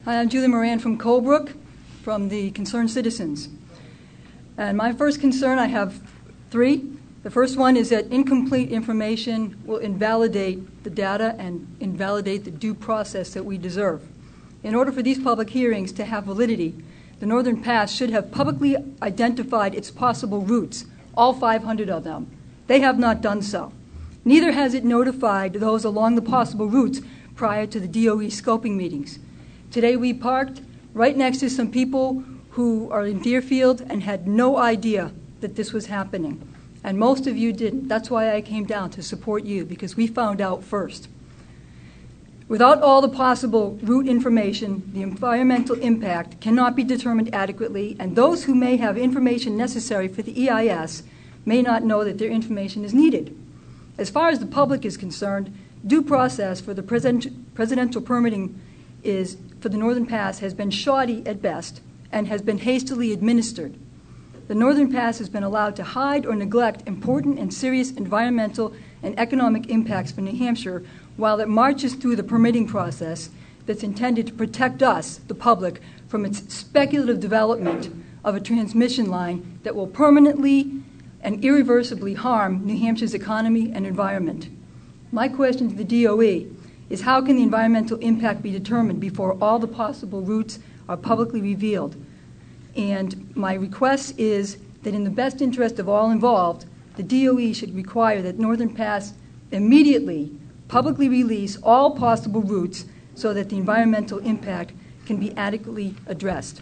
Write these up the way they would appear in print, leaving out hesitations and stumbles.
Hi, I'm Julie Moran from Colebrook, from the Concerned Citizens. And my first concern, I have three. The first one is that incomplete information will invalidate the data and invalidate the due process that we deserve. In order for these public hearings to have validity, the Northern Pass should have publicly identified its possible routes, all 500 of them. They have not done so. Neither has it notified those along the possible routes prior to the DOE scoping meetings. Today we parked right next to some people who are in Deerfield and had no idea that this was happening. And most of you didn't. That's why I came down to support you, because we found out first. Without all the possible route information, the environmental impact cannot be determined adequately, and those who may have information necessary for the EIS may not know that their information is needed. As far as the public is concerned, due process for the presidential permitting for the Northern Pass has been shoddy at best and has been hastily administered. The Northern Pass has been allowed to hide or neglect important and serious environmental and economic impacts for New Hampshire while it marches through the permitting process that's intended to protect us, the public, from its speculative development of a transmission line that will permanently and irreversibly harm New Hampshire's economy and environment. My question to the DOE is, how can the environmental impact be determined before all the possible routes are publicly revealed? And my request is that in the best interest of all involved, the DOE should require that Northern Pass immediately publicly release all possible routes so that the environmental impact can be adequately addressed.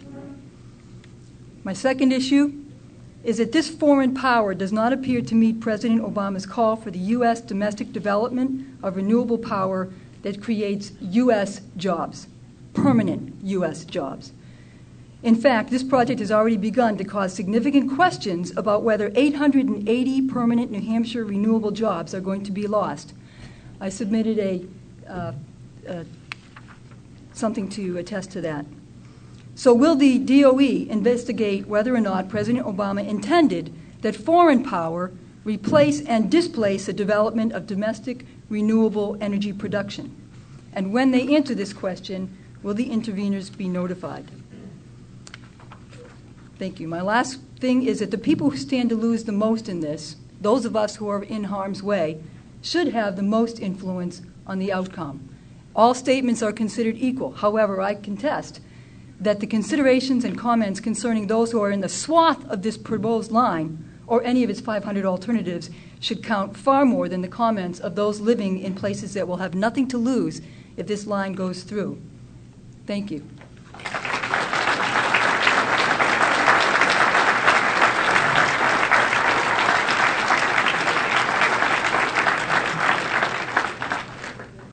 My second issue is that this foreign power does not appear to meet President Obama's call for the U.S. domestic development of renewable power that creates U.S. jobs, permanent U.S. jobs. In fact, this project has already begun to cause significant questions about whether 880 permanent New Hampshire renewable jobs are going to be lost. I submitted something to attest to that. So will the DOE investigate whether or not President Obama intended that foreign power replace and displace the development of domestic renewable energy production? And when they answer this question, will the interveners be notified? Thank you. My last thing is that the people who stand to lose the most in this, those of us who are in harm's way, should have the most influence on the outcome. All statements are considered equal. However, I contest that the considerations and comments concerning those who are in the swath of this proposed line or any of its 500 alternatives should count far more than the comments of those living in places that will have nothing to lose if this line goes through. Thank you.